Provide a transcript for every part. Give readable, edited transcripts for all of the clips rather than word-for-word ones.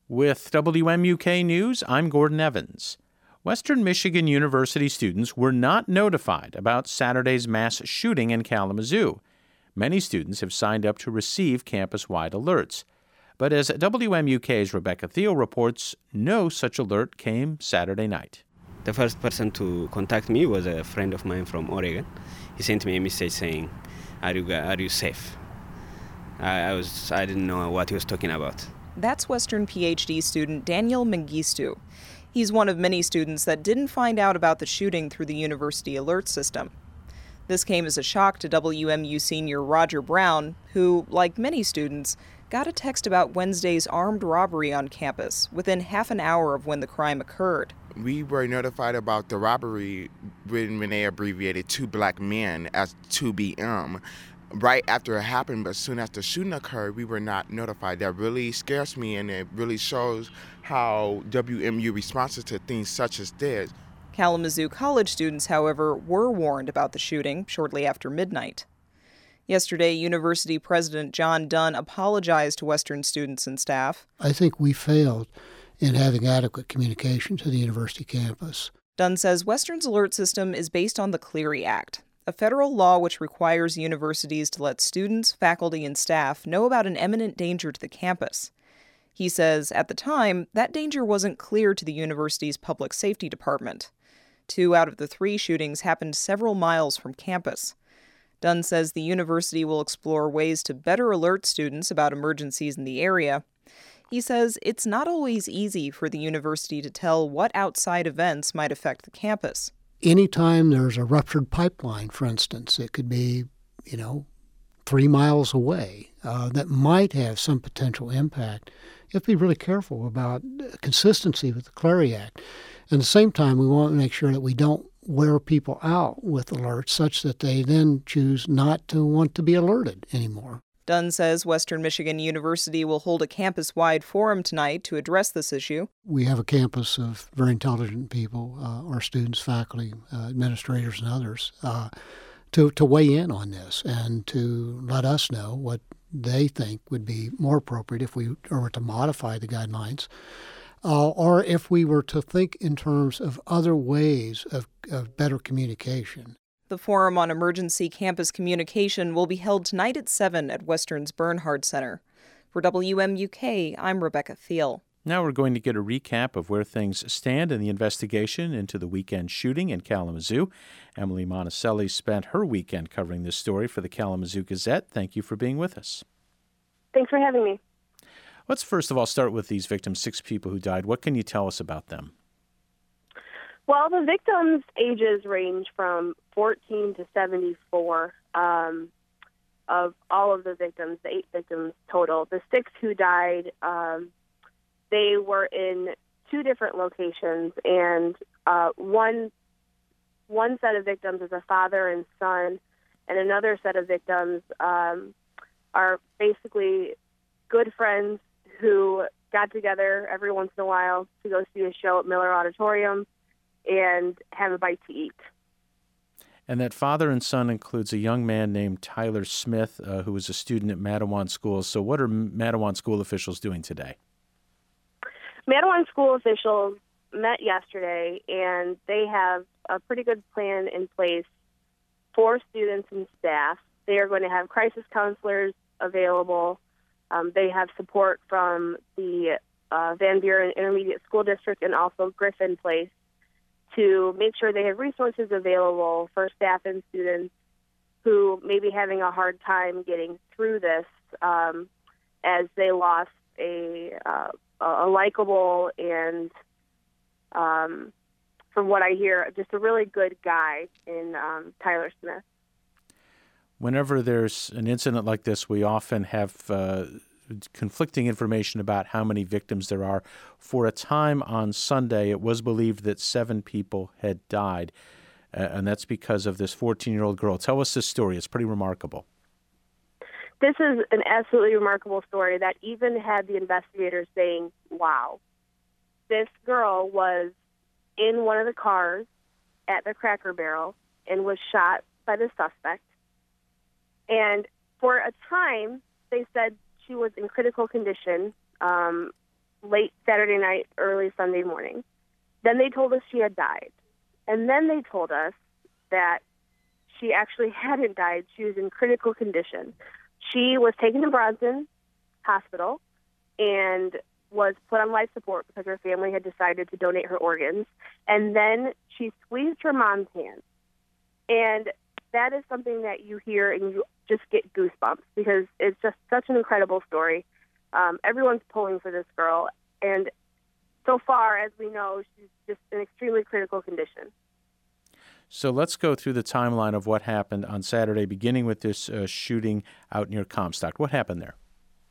With WMUK News, I'm Gordon Evans. Western Michigan University students were not notified about Saturday's mass shooting in Kalamazoo. Many students have signed up to receive campus-wide alerts. But as WMUK's Rebecca Thiel reports, no such alert came Saturday night. The first person to contact me was a friend of mine from Oregon. He sent me a message saying, are you safe? I didn't know what he was talking about. That's Western PhD student Daniel Mengistu. He's one of many students that didn't find out about the shooting through the university alert system. This came as a shock to WMU senior Roger Brown, who, like many students, got a text about Wednesday's armed robbery on campus within half an hour of when the crime occurred. We were notified about the robbery when they abbreviated two black men as 2BM. Right after it happened, but soon after the shooting occurred, we were not notified. That really scares me, and it really shows how WMU responds to things such as this. Kalamazoo College students, however, were warned about the shooting shortly after midnight. Yesterday, University President John Dunn apologized to Western students and staff. I think we failed in having adequate communication to the university campus. Dunn says Western's alert system is based on the Clery Act, a federal law which requires universities to let students, faculty, and staff know about an imminent danger to the campus. He says, at the time, that danger wasn't clear to the university's public safety department. 2 out of the 3 shootings happened several miles from campus. Dunn says the university will explore ways to better alert students about emergencies in the area. He says it's not always easy for the university to tell what outside events might affect the campus. Anytime there's a ruptured pipeline, for instance, it could be, 3 miles away, that might have some potential impact. You have to be really careful about consistency with the Clery Act. At the same time, we want to make sure that we don't wear people out with alerts such that they then choose not to want to be alerted anymore. Dunn says Western Michigan University will hold a campus-wide forum tonight to address this issue. We have a campus of very intelligent people, our students, faculty, administrators, and others, to weigh in on this and to let us know what they think would be more appropriate if we were to modify the guidelines, or if we were to think in terms of other ways of better communication. The Forum on Emergency Campus Communication will be held tonight at 7 at Western's Bernhard Center. For WMUK, I'm Rebecca Thiel. Now we're going to get a recap of where things stand in the investigation into the weekend shooting in Kalamazoo. Emily Monticelli spent her weekend covering this story for the Kalamazoo Gazette. Thank you for being with us. Thanks for having me. Let's first of all start with these victims, 6 people who died. What can you tell us about them? Well, the victims' ages range from 14 to 74. Of all of the victims, the 8 victims total. The 6 who died, they were in 2 different locations, and one set of victims is a father and son, and another set of victims are basically good friends who got together every once in a while to go see a show at Miller Auditorium and have a bite to eat. And that father and son includes a young man named Tyler Smith, who was a student at Matawan School. So what are Matawan School officials doing today? Matawan School officials met yesterday, and they have a pretty good plan in place for students and staff. They are going to have crisis counselors available. They have support from the Van Buren Intermediate School District and also Griffin Place to make sure they have resources available for staff and students who may be having a hard time getting through this as they lost a likable and, from what I hear, just a really good guy in Tyler Smith. Whenever there's an incident like this, we often have conflicting information about how many victims there are. For a time on Sunday, it was believed that 7 people had died, and that's because of this 14-year-old girl. Tell us this story. It's pretty remarkable. This is an absolutely remarkable story that even had the investigators saying, wow. This girl was in one of the cars at the Cracker Barrel and was shot by the suspect. And for a time, they said she was in critical condition. late Saturday night, early Sunday morning. Then they told us she had died. And then they told us that she actually hadn't died. She was in critical condition. She was taken to Bronson Hospital and was put on life support because her family had decided to donate her organs. And then she squeezed her mom's hand. And that is something that you hear and you just get goosebumps because it's just such an incredible story. Everyone's pulling for this girl. And so far, as we know, she's just in extremely critical condition. So let's go through the timeline of what happened on Saturday, beginning with this shooting out near Comstock. What happened there?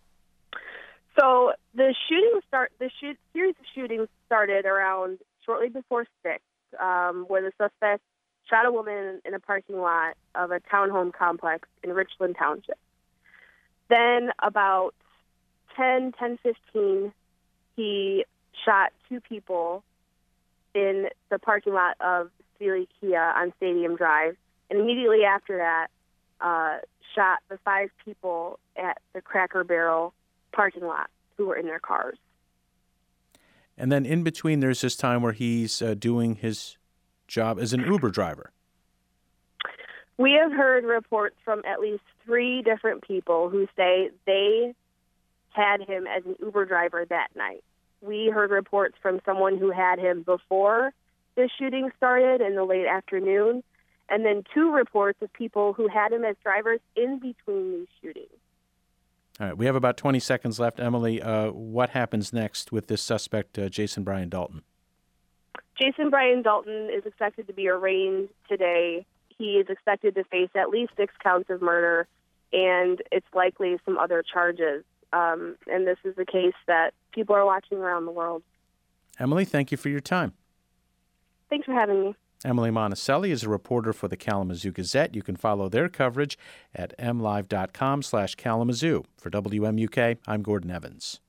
So the series of shootings started around shortly before 6, where the suspect shot a woman in a parking lot of a townhome complex in Richland Township. Then about 10:15, he shot 2 people in the parking lot of Sealy Kia on Stadium Drive, and immediately after that, shot the 5 people at the Cracker Barrel parking lot who were in their cars. And then in between, there's this time where he's doing his job as an Uber driver. We have heard reports from at least 3 different people who say they had him as an Uber driver that night. We heard reports from someone who had him before the shooting started in the late afternoon, and then 2 reports of people who had him as drivers in between these shootings. All right, we have about 20 seconds left. Emily, what happens next with this suspect, Jason Brian Dalton? Jason Brian Dalton is expected to be arraigned today. He is expected to face at least 6 counts of murder, and it's likely some other charges. And this is a case that people are watching around the world. Emily, thank you for your time. Thanks for having me. Emily Monticelli is a reporter for the Kalamazoo Gazette. You can follow their coverage at mlive.com/Kalamazoo. For WMUK, I'm Gordon Evans.